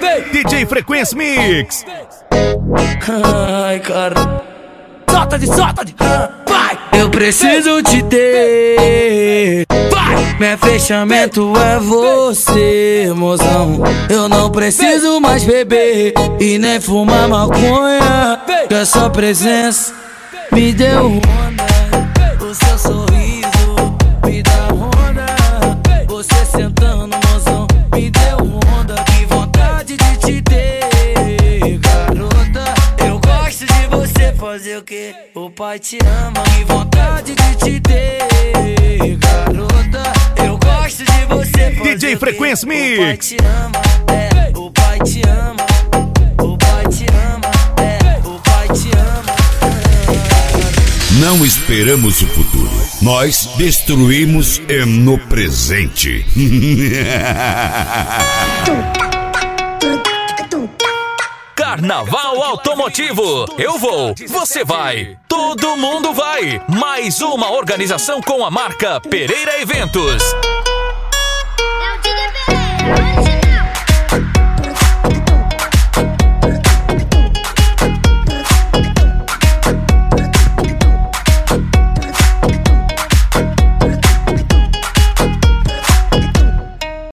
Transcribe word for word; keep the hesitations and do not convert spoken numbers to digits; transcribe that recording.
D J Frequência Mix. Ai, cara. Solta de, solta de. Vai! Eu preciso te ter. Vai! Meu fechamento é você, mozão. Eu não preciso mais beber e nem fumar maconha. Que a sua presença me deu onda. O seu sorriso me dá onda. Você sentando, mozão, me deu onda. Que vontade de te ter, garota. Eu gosto de você fazer o que? O pai te ama. Que vontade de te ter, garota. Eu gosto de você fazer D J Frequência Mix. O pai te ama, é, o pai te ama. O pai te ama, é, o pai te ama. Não esperamos o futuro, nós destruímos no presente. Carnaval Automotivo. Eu vou, você vai, todo mundo vai. Mais uma organização com a marca Pereira Eventos.